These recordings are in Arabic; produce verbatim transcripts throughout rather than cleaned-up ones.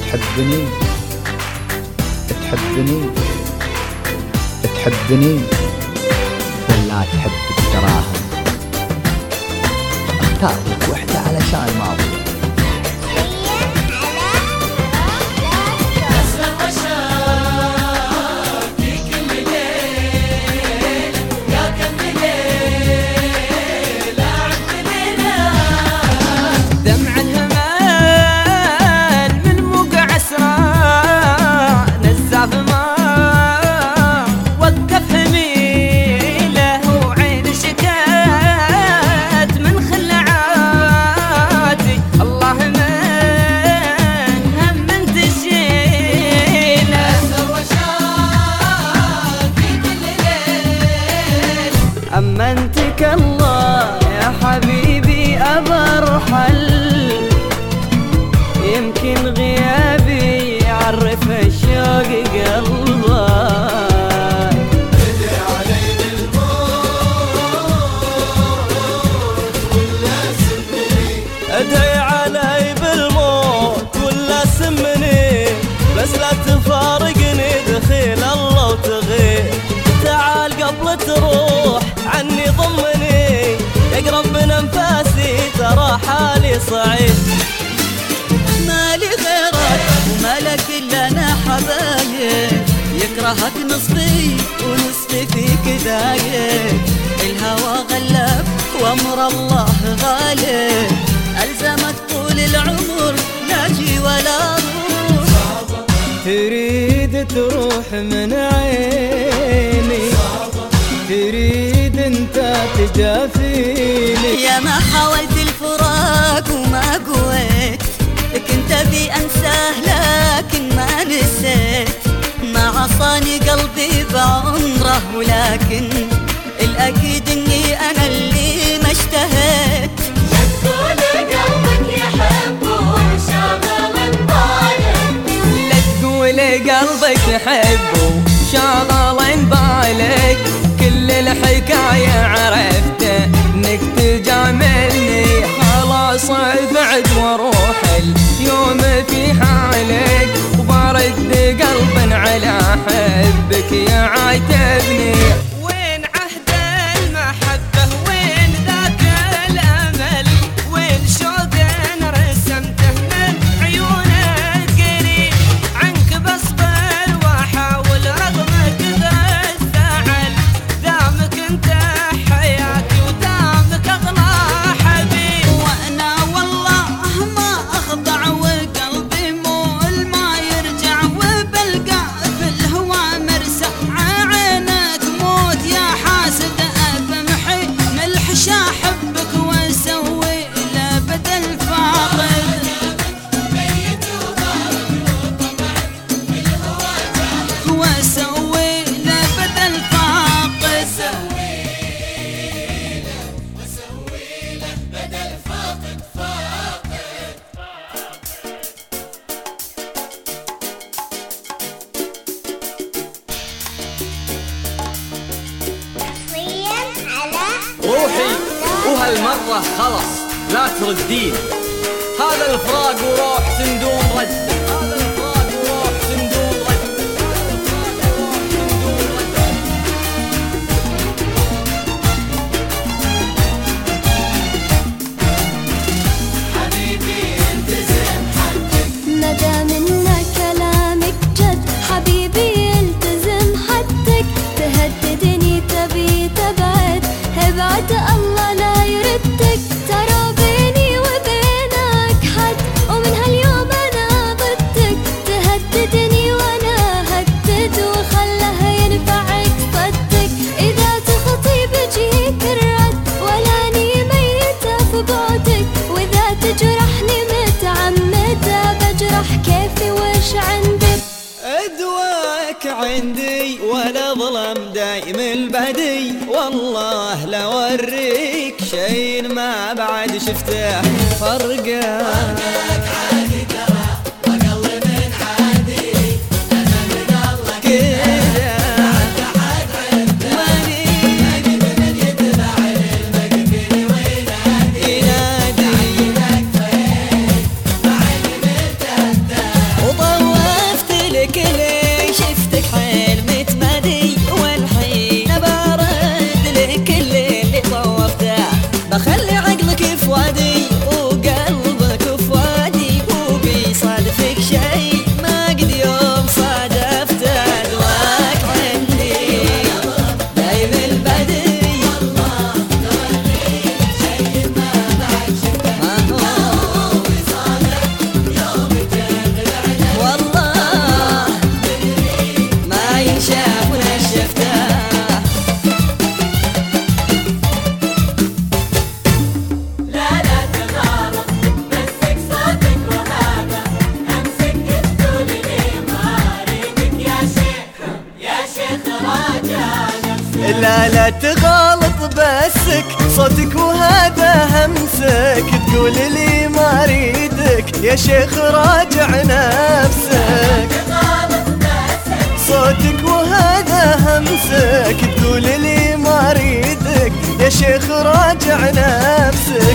تحبني تحبني تحبني ولا تحب الدراهم؟ اختار لك وحدة علشان ما أضيع. أمنتك الله يا حبيبي أبرحل، يمكن غيابي يعرف الشوق قلبي. ادعي علي بالموت ولا سمني، ادعي علي بالموت ولا سمني، بس لا تفارقني دخيل الله وتغيب. تعال قبل تروح عني ضمني، يقرب من انفاسي ترى حالي صعيب. مالي غيرك ومالك الا انا حبايب، يكرهك نصفي ونصفي فيك دايب. الهوى غلب وامر الله غالب، الزمك طول العمر لا جي ولا روح. تريد تروح من عيني، تريد انت تجافيني. يا ما حاولت الفراق وما قويت، كنت ابي انساه لكن ما نسيت. ما عصاني قلبي بعمره، ولكن الاكيد اني انا اللي ما اشتهيت. لا تقول قلبك يحبه شاغل بالك، لا تقول قلبك تحبه شاغل بالك. كل الحكاية عرفته انك تجاملني، خلاص بعد واروح اليوم في حالك، وبرد قلب على حبك يا عاتبني. وين عهد المحبة وين ذاك الامل، وين شوق رسمته من عيونك قريب. عنك بصبر واحاول رغم كثر الزعل، دامك انت حياتي ودامك اغلى حبيب. وانا والله ما اخضع وقلبي مول ما يرجع، وبلقى في الهوى مرسى عينك موت. يا حاسد بمحي ملح شاحبك واسوي له بدل فاقد. واسوي له بدل فاقد. حصريا على روحي وهالمرة خلص لا تردين، هذا الفراق وروح سندون رد. هذا الفراق وروح سندون رد. هذا الفراق وروح سندون رد. حبيبي التزم حدك، مدام ان كلامك جد حبيبي التزم حدك. تهددني تبي تبعد، ابعد الله لا يردك. ترى بيني وبينك حد، ومن هاليوم انا ضدك. تهددني وانا هدد وخله ينفعك صدك. اذا تخطي بجيك الرد، ولاني ميتة في بعدك. واذا تجرحني متعمدة، بجرح كيفي وش عندك. ادواك عندي ولا ظلم دايم البدي، والله لا اوريك شي ما بعد شفته فرقه. وطال تغالط بسك صوتك وهذا همسك، تقول لي ما اريدك يا شيخ راجع نفسك. صوتك وهذا همسك، تقول لي ما اريدك يا شيخ راجع نفسك.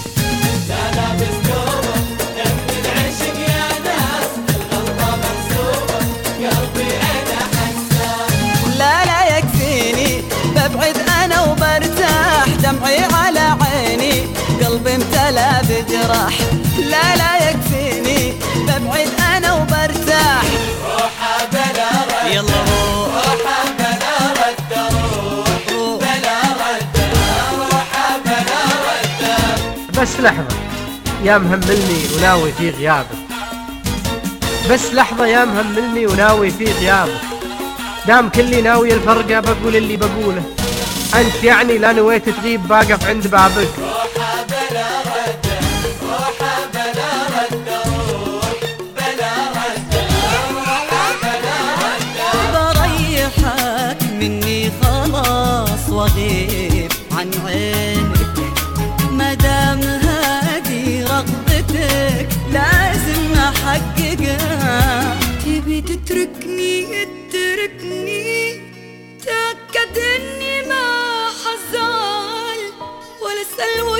لا لا يكفيني ببعد انا وبرتاح، دمعي على عيني قلبي امتلى بجراح. لا لا يكفيني ببعد انا وبرتاح، روحه بلا رد يلا روحه بلا رد روح بلا رد روحه بلا رد. بس لحظة يا مهملني وناوي في غيابك، بس لحظة يا مهملني وناوي في غيابك. دام كلي ناوي الفرقة بقول اللي بقوله، أنت يعني لا نويت تغيب باقف عند بابك. روحه بلا رد روحه بلا رد روح بلا رد روحه بلا رد. بريحك مني خلاص واغيب عن عينك، مدام هادي رغبتك لازم احققها. تبي تتركني اتركني، تأكد اني ما حزعل ولا اسأل وش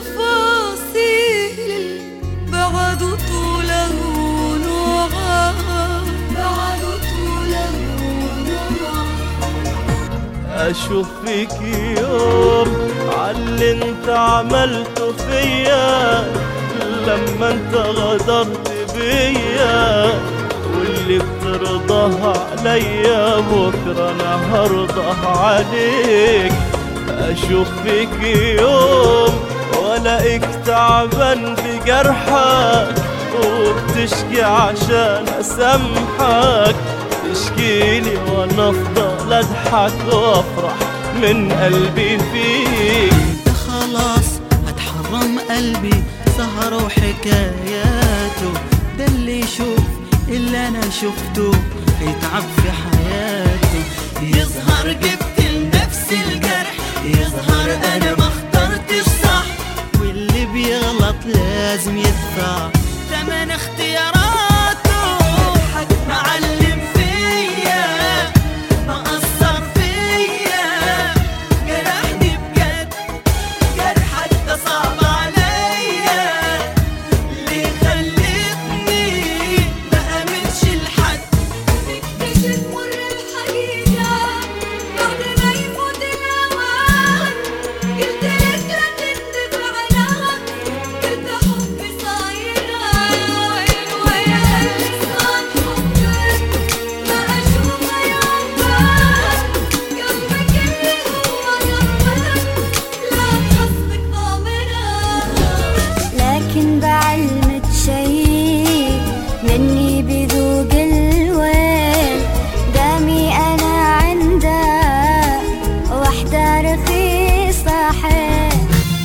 تفاصيل، بعد طوله نوعا بعد طوله نوعا. اشوف فيك يوم عاللي انت عملته فيا، لما انت غدرت بيا، واللي بترضاه عليا بكره انا هرضاه عليك. اشوف فيك يوم والاقيك تعبان بجرحك، وبتشكي عشان اسامحك، تشكيلي وانا افضل اضحك وافرح من قلبي فيك. خلاص اتحرم قلبي سهر وحكاياته، ده اللي يشوف اللي انا شفته يتعب في حياته. يظهر جبت لنفسي الجرح، يظهر انا ما اخترتش صح، واللي بيغلط لازم يدفع ثمن اختياراته. حد معلم فيا ما اثر فيا، جرحني بجد جرحك ده صعب عليا، اللي خلتني ما امنش لحد. تكتشف مر الحقيقة بعد ما يفوت الأوان، قلت لك لا تندب عنها، قلت حبي صايرة ويا اللسان حبك ما أشوفه يوم بان، قلبك اللي هو قلبك لا تحسبك ضامنة. لكن بعلمك شي مني بذوق الويل، دامي أنا عندها وحدة رخيصة حيل.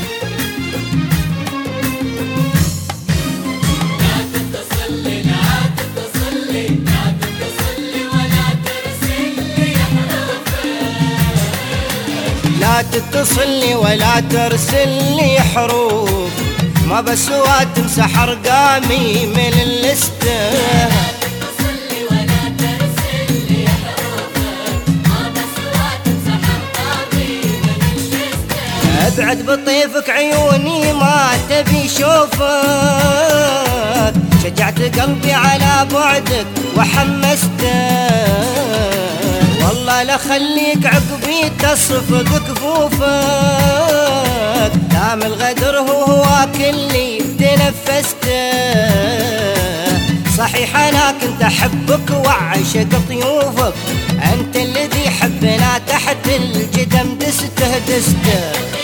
لا تتصلي ولا ترسلي حروف، ما بسوى تمسح ارقامي من اللستة. ابعد بطيفك عيوني ما تبي شوفك، شجعت قلبي على بعدك وحمسته، والله لا خليك عقبي تصفق كفوفك. دام الغدر هو هواك اللي تنفسته، صحيح انا كنت احبك واعشق طيوفك، انت الذي حبنا تحت الجدم دسته دسته.